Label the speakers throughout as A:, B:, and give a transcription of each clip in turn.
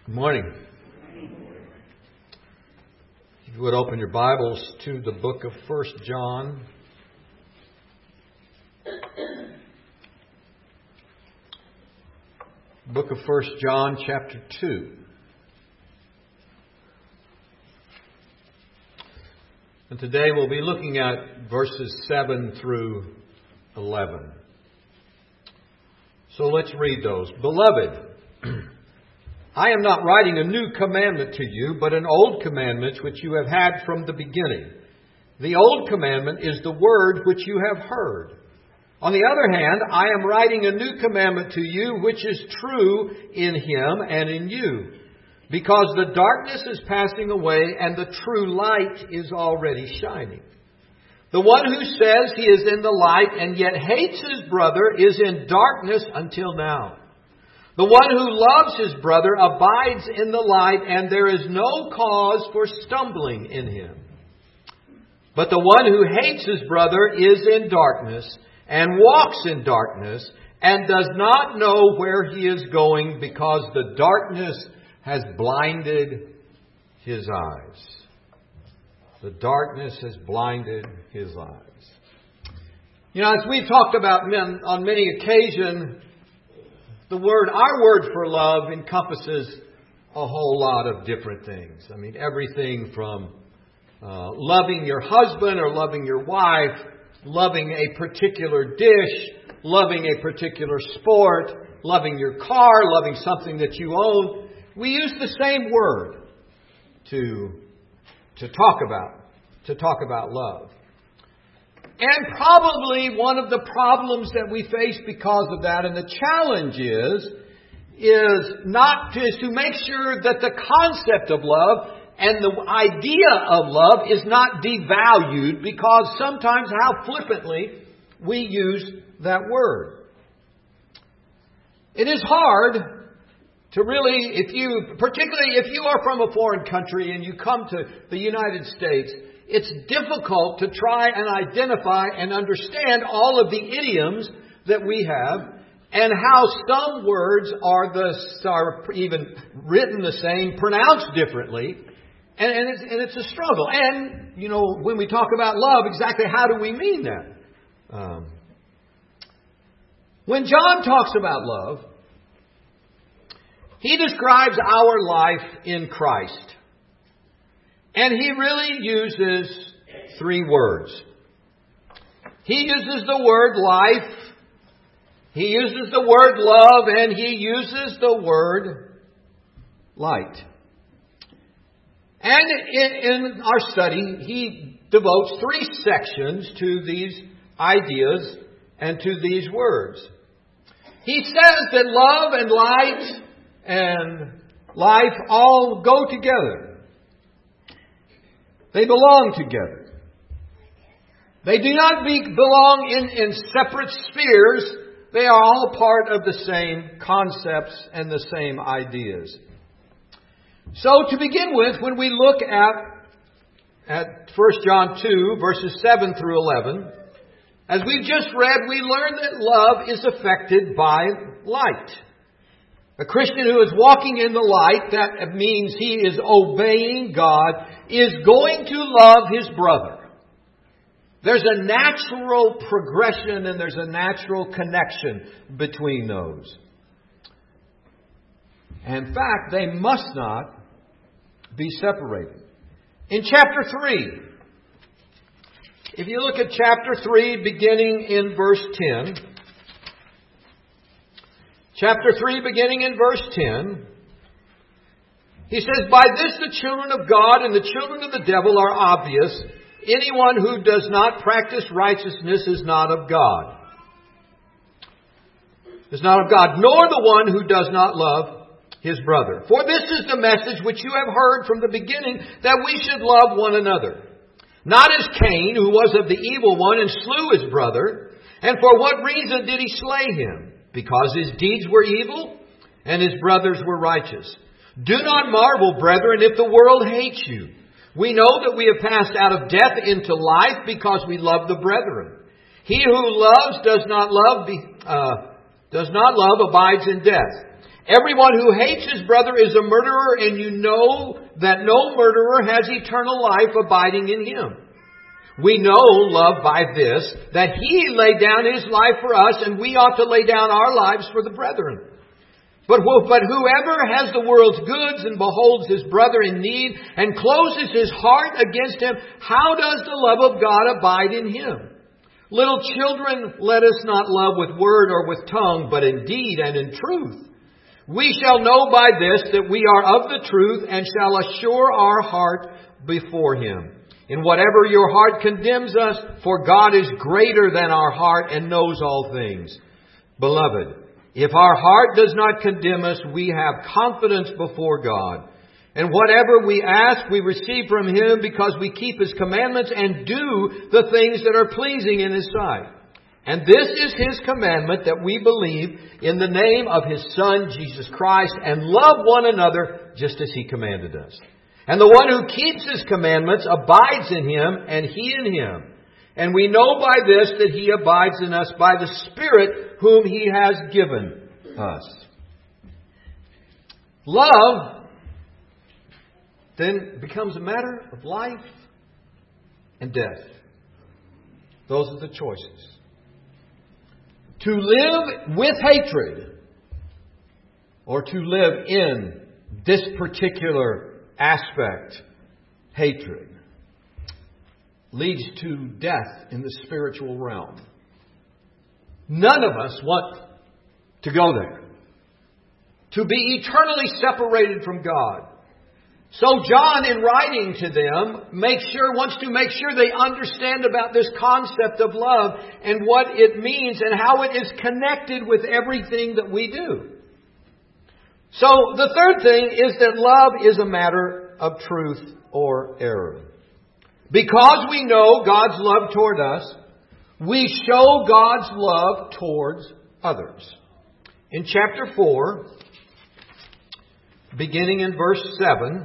A: Good morning. If you would open your Bibles to the book of 1 John. Book of 1 John, chapter 2. And today we'll be looking at verses 7 through 11. So let's read those. Beloved, I am not writing a new commandment to you, but an old commandment which you have had from the beginning. The old commandment is the word which you have heard. On the other hand, I am writing a new commandment to you, which is true in Him and in you, because the darkness is passing away and the true light is already shining. The one who says he is in the light and yet hates his brother is in darkness until now. The one who loves his brother abides in the light, and there is no cause for stumbling in him. But the one who hates his brother is in darkness, and walks in darkness, and does not know where he is going, because the darkness has blinded his eyes. The darkness has blinded his eyes. You know, as we've talked about on many occasions, our word for love encompasses a whole lot of different things. I mean, everything from loving your husband or loving your wife, loving a particular dish, loving a particular sport, loving your car, loving something that you own. We use the same word to talk about love. And probably one of the problems that we face because of that, and the challenge is to make sure that the concept of love and the idea of love is not devalued, because sometimes how flippantly we use that word. It is hard to really, particularly if you are from a foreign country and you come to the United States, it's difficult to try and identify and understand all of the idioms that we have, and how some words are even written the same, pronounced differently, and it's a struggle. And, you know, when we talk about love, exactly how do we mean that? When John talks about love, he describes our life in Christ. And he really uses three words. He uses the word life, he uses the word love, and he uses the word light. And in our study, he devotes three sections to these ideas and to these words. He says that love and light and life all go together. They belong together. They do not belong in separate spheres. They are all part of the same concepts and the same ideas. So to begin with, when we look at 1 John 2, verses 7 through 11, as we've just read, we learn that love is affected by light. A Christian who is walking in the light, that means he is obeying God, is going to love his brother. There's a natural progression and there's a natural connection between those. In fact, they must not be separated. In chapter 3, if you look at chapter 3, beginning in verse 10, Chapter 3, beginning in verse 10, he says, By this the children of God and the children of the devil are obvious. Anyone who does not practice righteousness is not of God. Is not of God, nor the one who does not love his brother. For this is the message which you have heard from the beginning, that we should love one another. Not as Cain, who was of the evil one and slew his brother. And for what reason did he slay him? Because his deeds were evil, and his brothers were righteous. Do not marvel, brethren, if the world hates you. We know that we have passed out of death into life because we love the brethren. He who loves does not love abides in death. Everyone who hates his brother is a murderer, and you know that no murderer has eternal life abiding in him. We know love by this, that He laid down His life for us, and we ought to lay down our lives for the brethren. But whoever has the world's goods and beholds his brother in need and closes his heart against him, how does the love of God abide in him? Little children, let us not love with word or with tongue, but in deed and in truth. We shall know by this that we are of the truth, and shall assure our heart before Him. In whatever your heart condemns us, for God is greater than our heart and knows all things. Beloved, if our heart does not condemn us, we have confidence before God. And whatever we ask, we receive from Him, because we keep His commandments and do the things that are pleasing in His sight. And this is His commandment, that we believe in the name of His Son, Jesus Christ, and love one another just as He commanded us. And the one who keeps His commandments abides in Him, and He in Him. And we know by this that He abides in us by the Spirit whom He has given us. Love then becomes a matter of life and death. Those are the choices. To live with hatred, or to live in this particular aspect, hatred, leads to death in the spiritual realm. None of us want to go there. To be eternally separated from God. So John, in writing to them, wants to make sure they understand about this concept of love and what it means and how it is connected with everything that we do. So the third thing is that love is a matter of truth or error. Because we know God's love toward us, we show God's love towards others. In chapter 4, beginning in verse 7,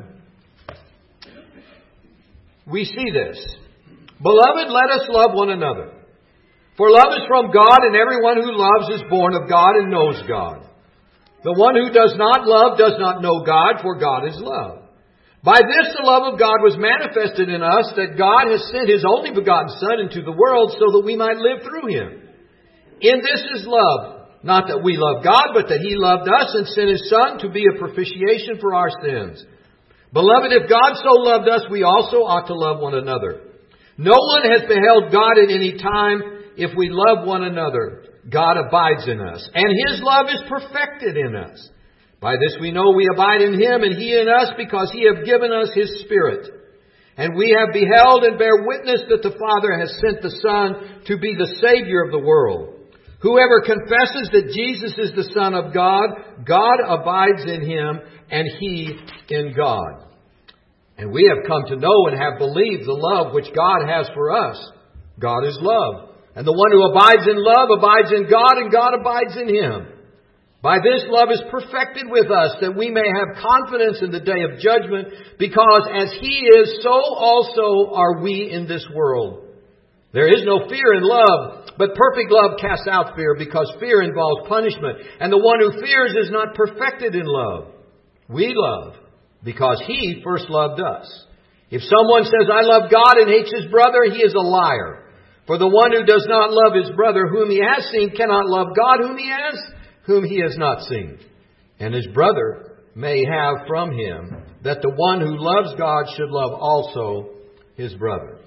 A: we see this. Beloved, let us love one another. For love is from God, and everyone who loves is born of God and knows God. The one who does not love does not know God, for God is love. By this the love of God was manifested in us, that God has sent His only begotten Son into the world so that we might live through Him. In this is love, not that we love God, but that He loved us and sent His Son to be a propitiation for our sins. Beloved, if God so loved us, we also ought to love one another. No one has beheld God at any time. If we love one another, God abides in us, and His love is perfected in us. By this we know we abide in Him, and He in us, because He hath given us His Spirit. And we have beheld and bear witness that the Father has sent the Son to be the Savior of the world. Whoever confesses that Jesus is the Son of God, God abides in Him, and He in God. And we have come to know and have believed the love which God has for us. God is love. And the one who abides in love abides in God, and God abides in him. By this love is perfected with us, that we may have confidence in the day of judgment, because as He is, so also are we in this world. There is no fear in love, but perfect love casts out fear, because fear involves punishment. And the one who fears is not perfected in love. We love because He first loved us. If someone says, I love God, and hates his brother, he is a liar. For the one who does not love his brother whom he has seen cannot love God whom he has not seen. And his brother may have from him that the one who loves God should love also his brother.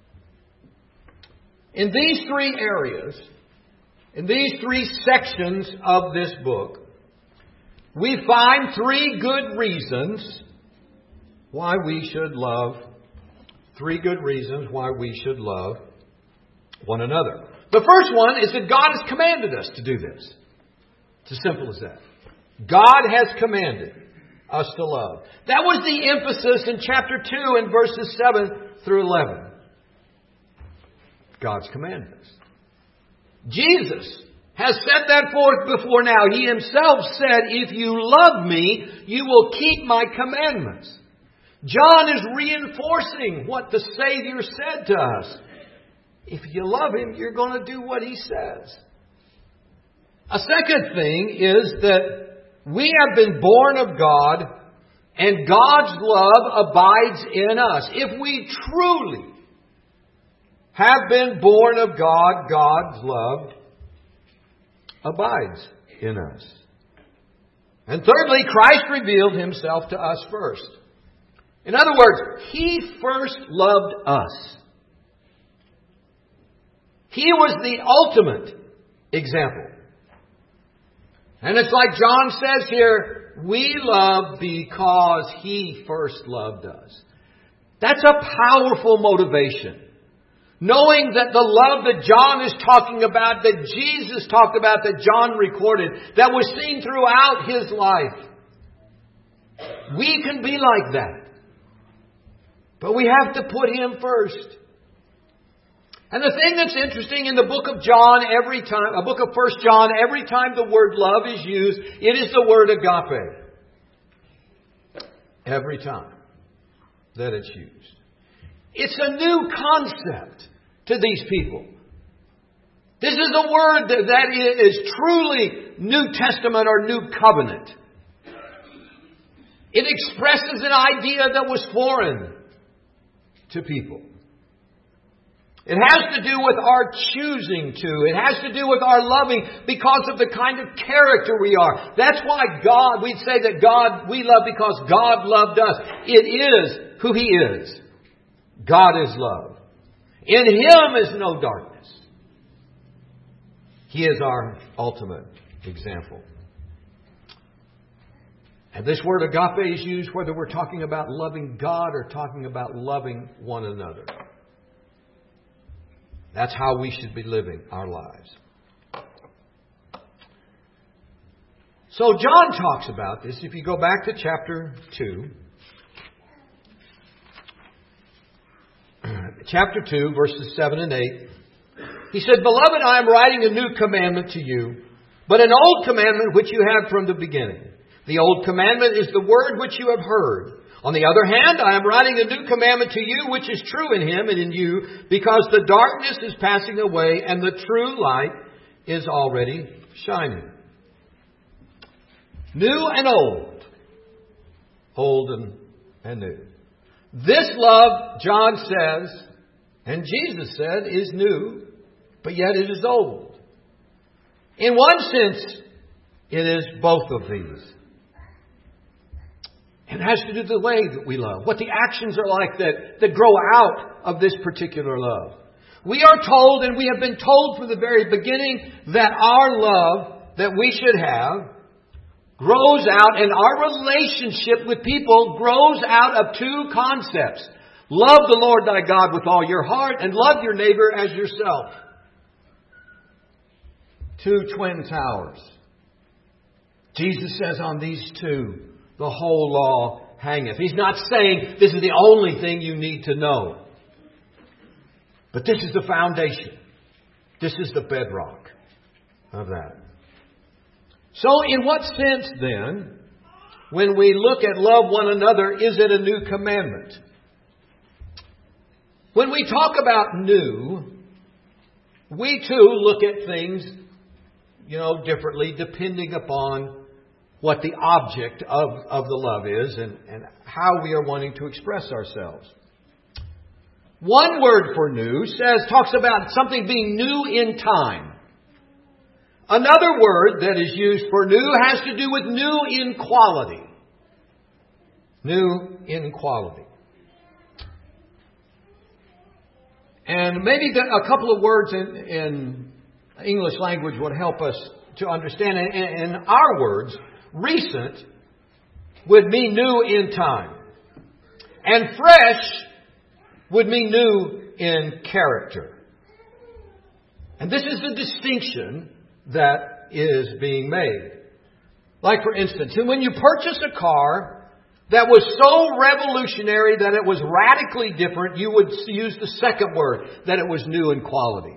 A: In these three areas, in these three sections of this book, we find three good reasons why we should love. Three good reasons why we should love one another. The first one is that God has commanded us to do this. It's as simple as that. God has commanded us to love. That was the emphasis in chapter 2 and verses 7 through 11. God's commanded us. Jesus has set that forth before now. He Himself said, if you love me, you will keep my commandments. John is reinforcing what the Savior said to us. If you love Him, you're going to do what He says. A second thing is that we have been born of God, and God's love abides in us. If we truly have been born of God, God's love abides in us. And thirdly, Christ revealed Himself to us first. In other words, He first loved us. He was the ultimate example. And it's like John says here, we love because He first loved us. That's a powerful motivation. Knowing that the love that John is talking about, that Jesus talked about, that John recorded, that was seen throughout His life. We can be like that. But we have to put Him first. And the thing that's interesting in the book of John, every time, a book of 1 John, every time the word love is used, it is the word agape. Every time that it's used. It's a new concept to these people. This is a word that is truly New Testament or New Covenant. It expresses an idea that was foreign to people. It has to do with our choosing to. It has to do with our loving because of the kind of character we are. That's why we'd say that we love because God loved us. It is who He is. God is love. In Him is no darkness. He is our ultimate example. And this word agape is used whether we're talking about loving God or talking about loving one another. That's how we should be living our lives. So John talks about this. If you go back to chapter 2. Chapter 2, verses 7 and 8. He said, Beloved, I am writing a new commandment to you, but an old commandment which you have from the beginning. The old commandment is the word which you have heard. On the other hand, I am writing a new commandment to you, which is true in Him and in you, because the darkness is passing away and the true light is already shining. New and old. Old and new. This love, John says, and Jesus said, is new, but yet it is old. In one sense, it is both of these. It has to do with the way that we love, what the actions are like that grow out of this particular love. We are told, and we have been told from the very beginning, that our love that we should have grows out, and our relationship with people grows out of two concepts. Love the Lord thy God with all your heart, and love your neighbor as yourself. Two twin towers. Jesus says on these two, the whole law hangeth. He's not saying this is the only thing you need to know. But this is the foundation. This is the bedrock of that. So in what sense then, when we look at love one another, is it a new commandment? When we talk about new, we too look at things, differently depending upon what the object of the love is and how we are wanting to express ourselves. One word for new talks about something being new in time. Another word that is used for new has to do with new in quality. New in quality. And maybe a couple of words in English language would help us to understand. In our words, recent would mean new in time. And fresh would mean new in character. And this is the distinction that is being made. Like for instance, when you purchase a car that was so revolutionary that it was radically different, you would use the second word, that it was new in quality.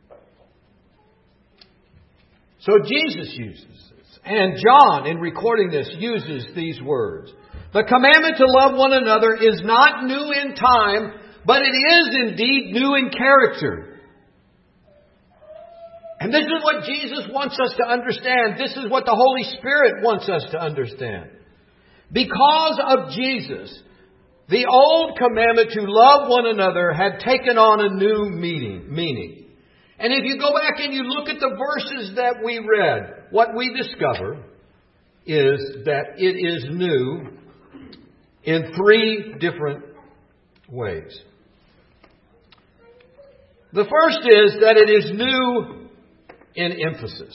A: So Jesus uses this. And John, in recording this, uses these words. The commandment to love one another is not new in time, but it is indeed new in character. And this is what Jesus wants us to understand. This is what the Holy Spirit wants us to understand. Because of Jesus, the old commandment to love one another had taken on a new meaning. And if you go back and you look at the verses that we read, what we discover is that it is new in three different ways. The first is that it is new in emphasis.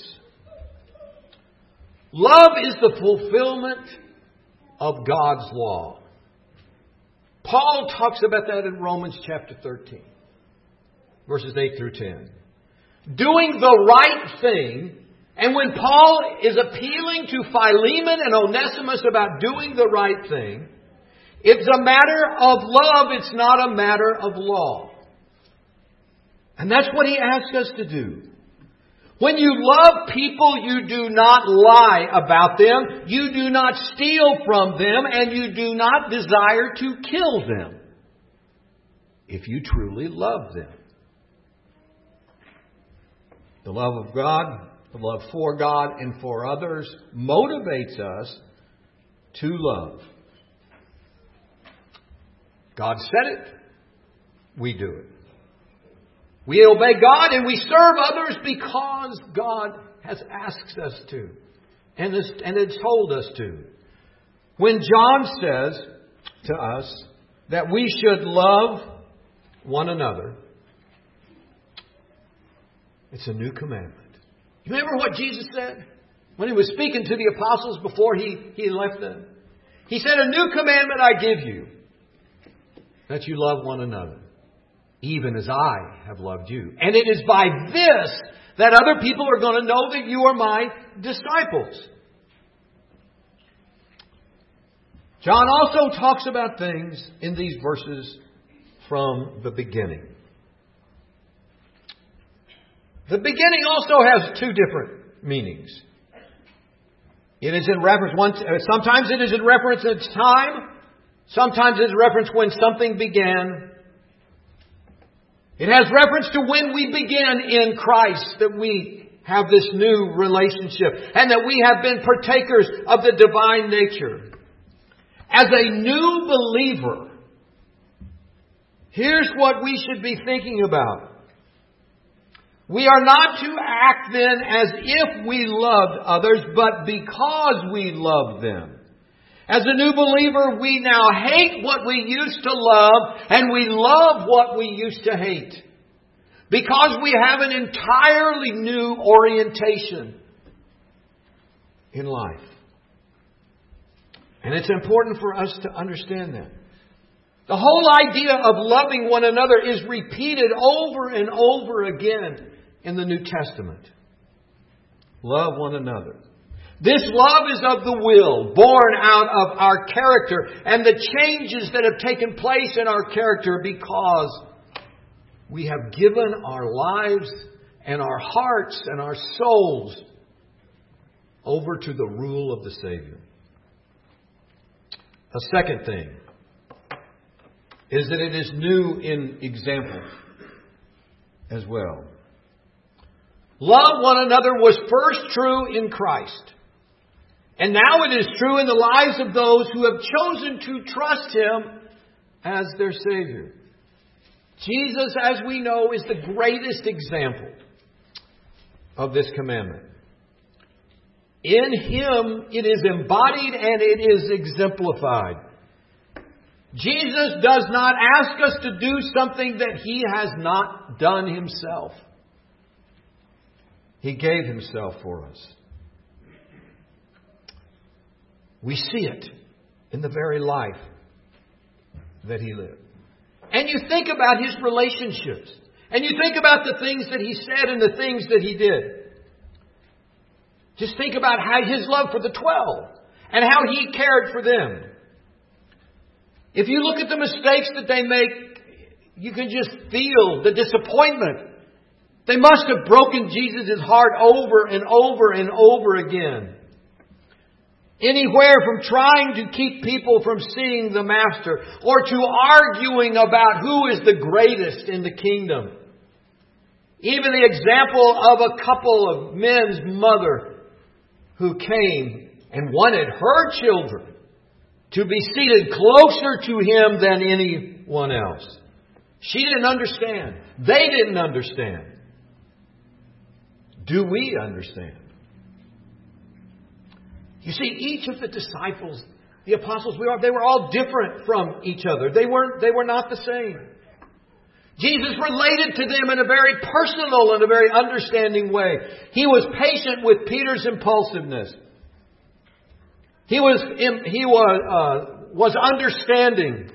A: Love is the fulfillment of God's law. Paul talks about that in Romans chapter 13, verses 8 through 10. Doing the right thing. And when Paul is appealing to Philemon and Onesimus about doing the right thing, it's a matter of love. It's not a matter of law. And that's what he asks us to do. When you love people, you do not lie about them. You do not steal from them. And you do not desire to kill them. If you truly love them. The love of God, the love for God and for others motivates us to love. God said it. We do it. We obey God and we serve others because God has asked us to and has told us to. When John says to us that we should love one another, it's a new commandment. You remember what Jesus said when He was speaking to the apostles before He left them? He said, "A new commandment I give you, that you love one another, even as I have loved you. And it is by this that other people are going to know that you are my disciples." John also talks about things in these verses from the beginning. The beginning also has two different meanings. It is in reference, sometimes it is in reference to time. Sometimes it is reference when something began. It has reference to when we began in Christ, that we have this new relationship and that we have been partakers of the divine nature. As a new believer, here's what we should be thinking about. We are not to act then as if we loved others, but because we love them. As a new believer, we now hate what we used to love, and we love what we used to hate. Because we have an entirely new orientation in life. And it's important for us to understand that. The whole idea of loving one another is repeated over and over again in the New Testament. Love one another. This love is of the will, born out of our character and the changes that have taken place in our character because we have given our lives and our hearts and our souls over to the rule of the Savior. A second thing is that it is new in example as well. Love one another was first true in Christ. And now it is true in the lives of those who have chosen to trust Him as their Savior. Jesus, as we know, is the greatest example of this commandment. In Him it is embodied and it is exemplified. Jesus does not ask us to do something that He has not done Himself. He gave Himself for us. We see it in the very life that He lived. And you think about His relationships. And you think about the things that He said and the things that He did. Just think about how His love for the 12 and how He cared for them. If you look at the mistakes that they make, you can just feel the disappointment. They must have broken Jesus' heart over and over and over again. Anywhere from trying to keep people from seeing the Master or to arguing about who is the greatest in the kingdom. Even the example of a couple of men's mother who came and wanted her children to be seated closer to Him than anyone else. She didn't understand. They didn't understand. Do we understand? You see, each of the disciples, the apostles, they were all different from each other. They were not the same. Jesus related to them in a very personal and a very understanding way. He was patient with Peter's impulsiveness. He was understanding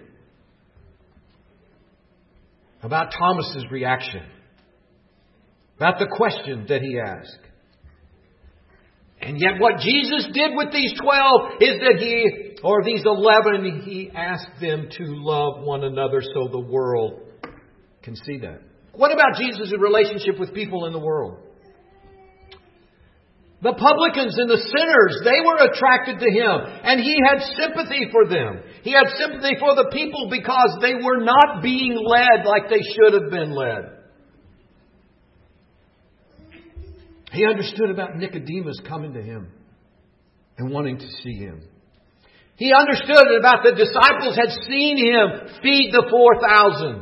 A: about Thomas's reaction, about the question that he asked. And yet what Jesus did with these 12 is that these 11, He asked them to love one another so the world can see that. What about Jesus' relationship with people in the world? The publicans and the sinners, they were attracted to Him. And He had sympathy for them. He had sympathy for the people because they were not being led like they should have been led. He understood about Nicodemus coming to Him and wanting to see Him. He understood about the disciples had seen Him feed the 4,000.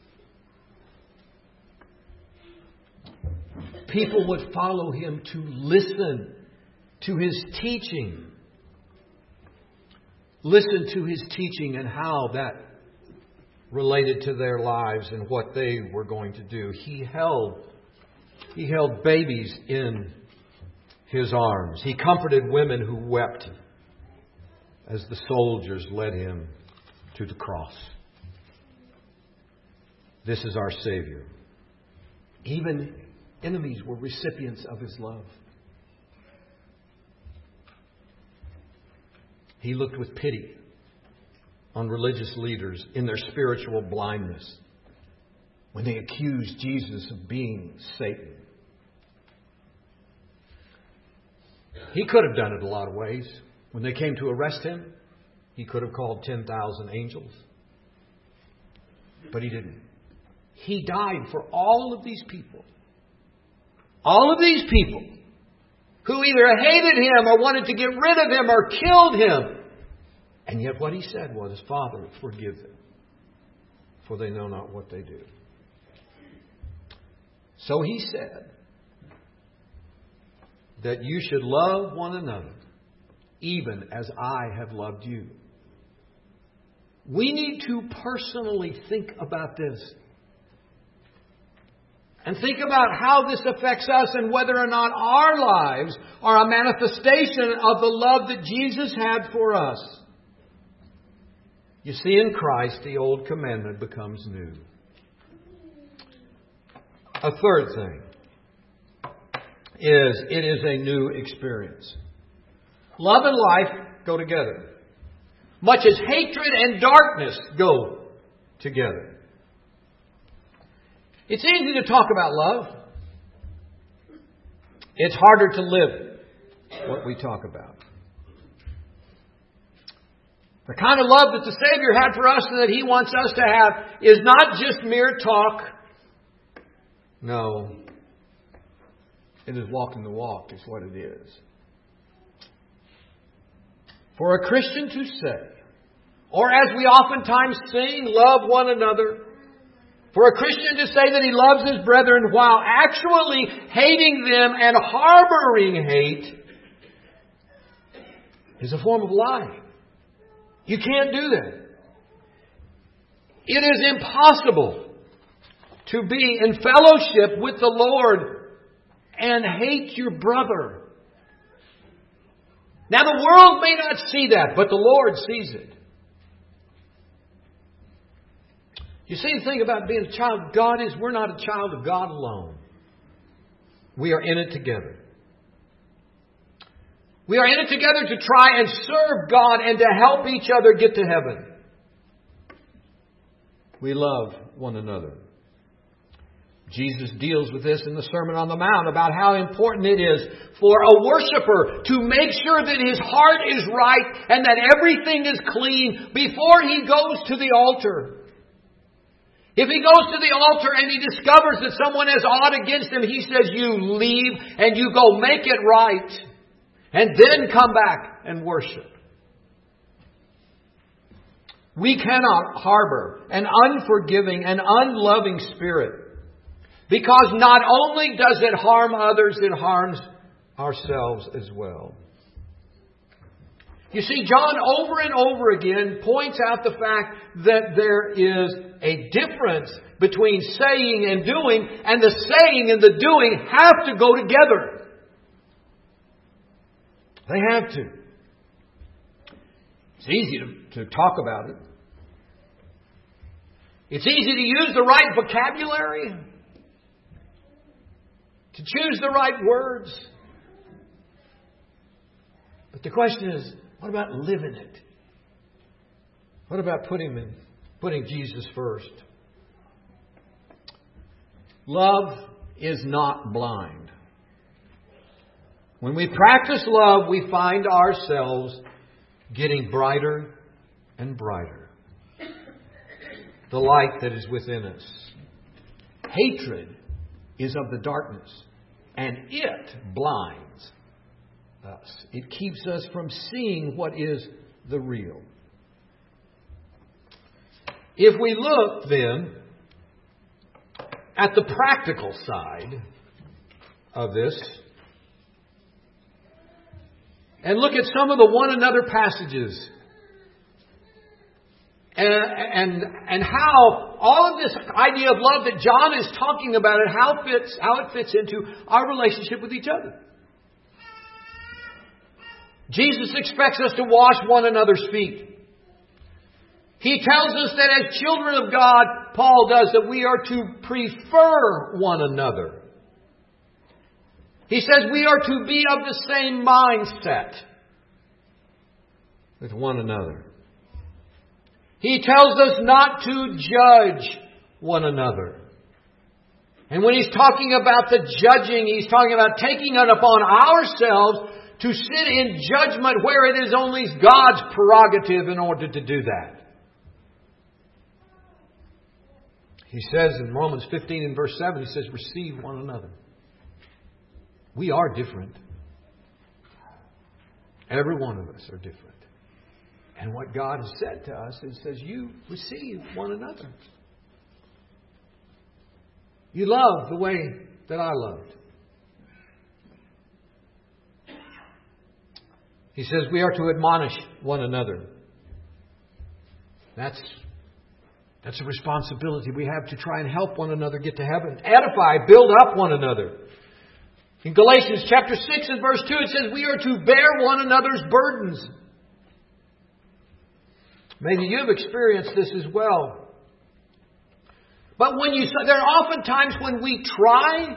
A: People would follow Him to listen to His teaching. Listen to His teaching and how that related to their lives and what they were going to do. He held babies in His arms. He comforted women who wept as the soldiers led Him to the cross. This is our Savior. Even enemies were recipients of His love. He looked with pity on religious leaders in their spiritual blindness when they accused Jesus of being Satan. He could have done it a lot of ways. When they came to arrest Him, He could have called 10,000 angels. But He didn't. He died for all of these people. All of these people who either hated Him or wanted to get rid of Him or killed Him. And yet what He said was, Father, forgive them, for they know not what they do. So He said that you should love one another, even as I have loved you. We need to personally think about this. And think about how this affects us and whether or not our lives are a manifestation of the love that Jesus had for us. You see, in Christ, the old commandment becomes new. A third thing is it is a new experience. Love and life go together. Much as hatred and darkness go together. It's easy to talk about love. It's harder to live what we talk about. The kind of love that the Savior had for us and that He wants us to have is not just mere talk. No. It is walking the walk is what it is. For a Christian to say, or as we oftentimes sing, love one another. For a Christian to say that he loves his brethren while actually hating them and harboring hate is a form of lying. You can't do that. It is impossible to be in fellowship with the Lord and hate your brother. Now the world may not see that, but the Lord sees it. You see, the thing about being a child of God is we're not a child of God alone. We are in it together. We are in it together to try and serve God and to help each other get to heaven. We love one another. Jesus deals with this in the Sermon on the Mount about how important it is for a worshiper to make sure that his heart is right and that everything is clean before he goes to the altar. If he goes to the altar and he discovers that someone has aught against him, he says, you leave and you go make it right. And then come back and worship. We cannot harbor an unforgiving and unloving spirit. Because not only does it harm others, it harms ourselves as well. You see, John over and over again points out the fact that there is a difference between saying and doing, and the saying and the doing have to go together. They have to. It's easy to talk about it. It's easy to use the right vocabulary, to choose the right words. But the question is, what about living it? What about putting Jesus first? Love is not blind. When we practice love, we find ourselves getting brighter and brighter. The light that is within us. Hatred is of the darkness, and it blinds us. It keeps us from seeing what is the real. If we look then at the practical side of this, and look at some of the one another passages, and how all of this idea of love that John is talking about, and how it fits into our relationship with each other. Jesus expects us to wash one another's feet. He tells us that as children of God, Paul does, that we are to prefer one another. He says we are to be of the same mindset with one another. He tells us not to judge one another. And when he's talking about the judging, he's talking about taking it upon ourselves to sit in judgment where it is only God's prerogative in order to do that. He says in Romans 15 and verse 7, he says, receive one another. We are different. Every one of us are different. And what God has said to us is, says, you receive one another. You love the way that I loved. He says we are to admonish one another. That's a responsibility we have to try and help one another get to heaven. Edify, build up one another. In Galatians chapter 6 and verse 2 it says we are to bear one another's burdens. Maybe you've experienced this as well. But there are often times when we try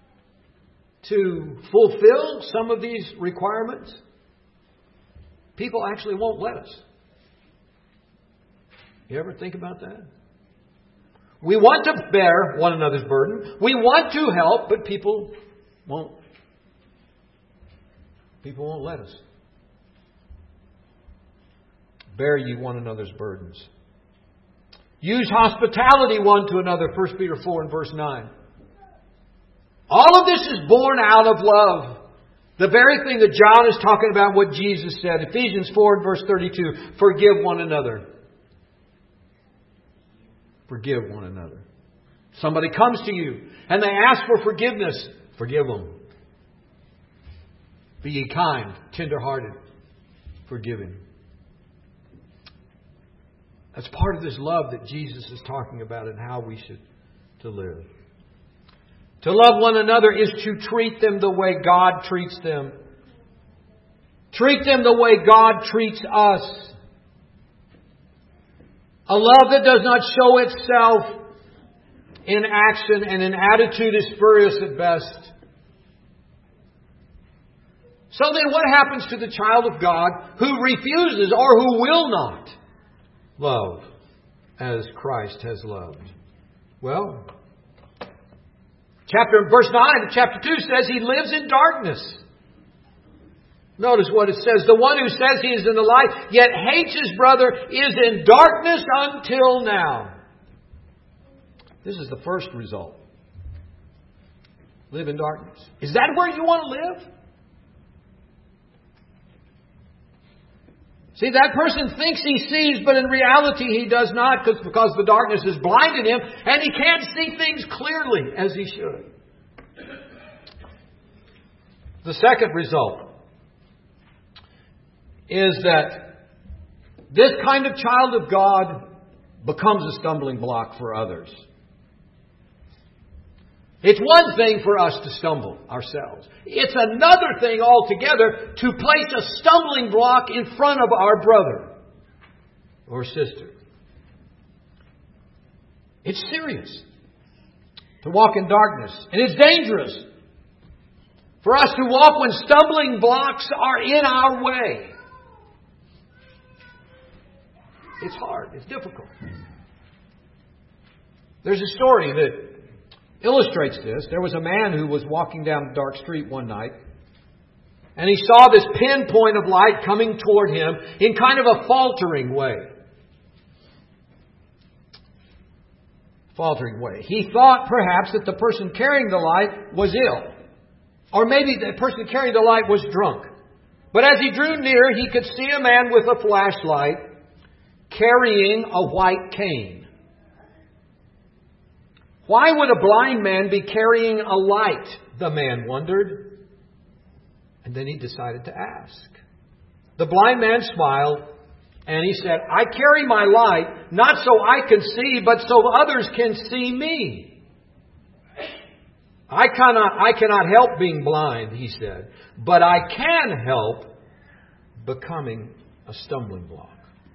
A: to fulfill some of these requirements, people actually won't let us. You ever think about that? We want to bear one another's burden. We want to help, but people won't. People won't let us. Bear ye one another's burdens. Use hospitality one to another, 1 Peter 4 and verse 9. All of this is born out of love. The very thing that John is talking about, what Jesus said. Ephesians 4 and verse 32. Forgive one another. Forgive one another. Somebody comes to you and they ask for forgiveness. Forgive them. Be ye kind, tender-hearted, forgiving. That's part of this love that Jesus is talking about and how we should to live. To love one another is to treat them the way God treats them. Treat them the way God treats us. A love that does not show itself in action and in attitude is spurious at best. So then what happens to the child of God who refuses or who will not love as Christ has loved? Well, verse 9 of chapter 2 says he lives in darkness. Notice what it says. The one who says he is in the light, yet hates his brother, is in darkness until now. This is the first result. Live in darkness. Is that where you want to live? See, that person thinks he sees, but in reality he does not, because the darkness has blinded him and he can't see things clearly as he should. The second result is that this kind of child of God becomes a stumbling block for others. It's one thing for us to stumble ourselves. It's another thing altogether to place a stumbling block in front of our brother or sister. It's serious to walk in darkness, and it's dangerous for us to walk when stumbling blocks are in our way. It's hard. It's difficult. There's a story that illustrates this. There was a man who was walking down a dark street one night, and he saw this pinpoint of light coming toward him in kind of a faltering way. He thought perhaps that the person carrying the light was ill. Or maybe the person carrying the light was drunk. But as he drew near, he could see a man with a flashlight carrying a white cane. Why would a blind man be carrying a light? The man wondered. And then he decided to ask. The blind man smiled and he said, I carry my light not so I can see, but so others can see me. I cannot help being blind, he said, but I can help becoming a stumbling block.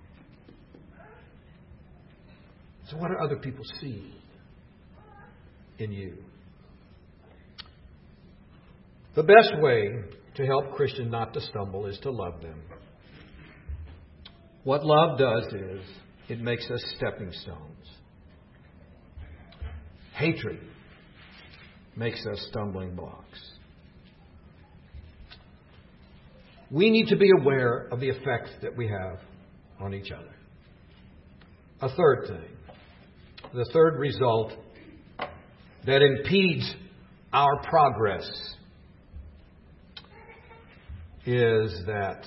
A: So what do other people see in you? The best way to help Christians not to stumble is to love them. What love does is it makes us stepping stones. Hatred makes us stumbling blocks. We need to be aware of the effects that we have on each other. A third thing, the third result that impedes our progress is that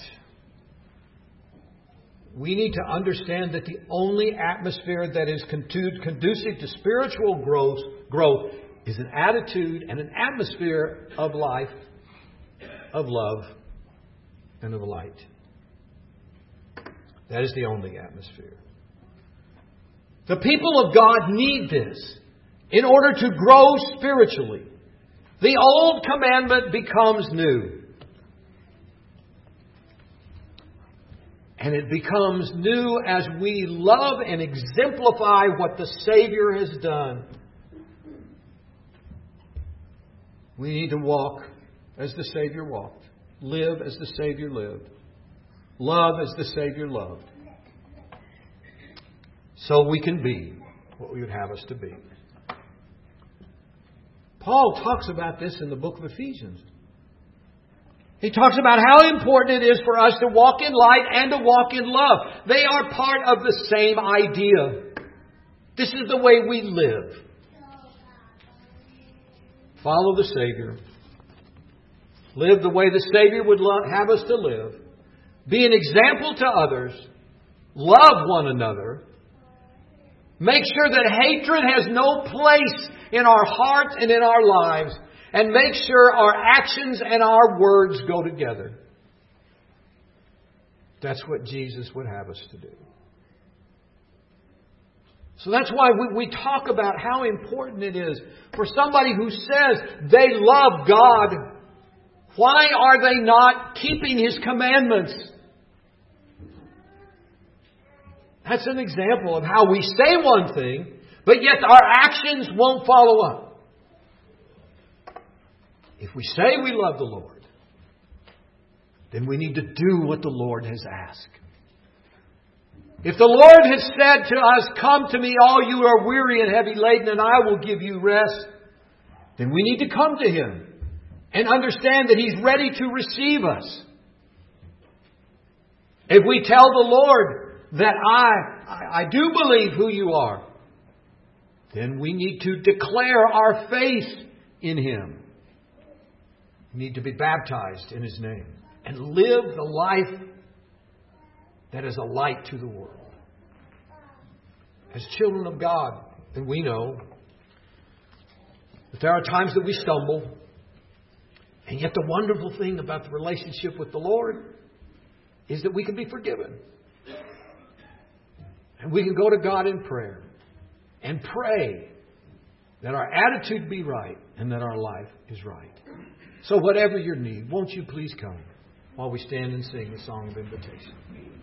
A: we need to understand that the only atmosphere that is conducive to spiritual growth is an attitude and an atmosphere of life, of love, and of light. That is the only atmosphere. The people of God need this in order to grow spiritually. The old commandment becomes new. And it becomes new as we love and exemplify what the Savior has done. We need to walk as the Savior walked. Live as the Savior lived. Love as the Savior loved. So we can be what we would have us to be. Paul talks about this in the book of Ephesians. He talks about how important it is for us to walk in light and to walk in love. They are part of the same idea. This is the way we live. Follow the Savior. Live the way the Savior would have us to live. Be an example to others. Love one another. Make sure that hatred has no place in our hearts and in our lives. And make sure our actions and our words go together. That's what Jesus would have us to do. So that's why we talk about how important it is for somebody who says they love God. Why are they not keeping His commandments? That's an example of how we say one thing, but yet our actions won't follow up. If we say we love the Lord, then we need to do what the Lord has asked. If the Lord has said to us, come to me all you are weary and heavy laden and I will give you rest, then we need to come to Him and understand that He's ready to receive us. If we tell the Lord that I do believe who you are, then we need to declare our faith in Him. We need to be baptized in His name and live the life that is a light to the world. As children of God, and we know that there are times that we stumble, and yet the wonderful thing about the relationship with the Lord is that we can be forgiven. And we can go to God in prayer and pray that our attitude be right and that our life is right. So whatever your need, won't you please come while we stand and sing the song of invitation.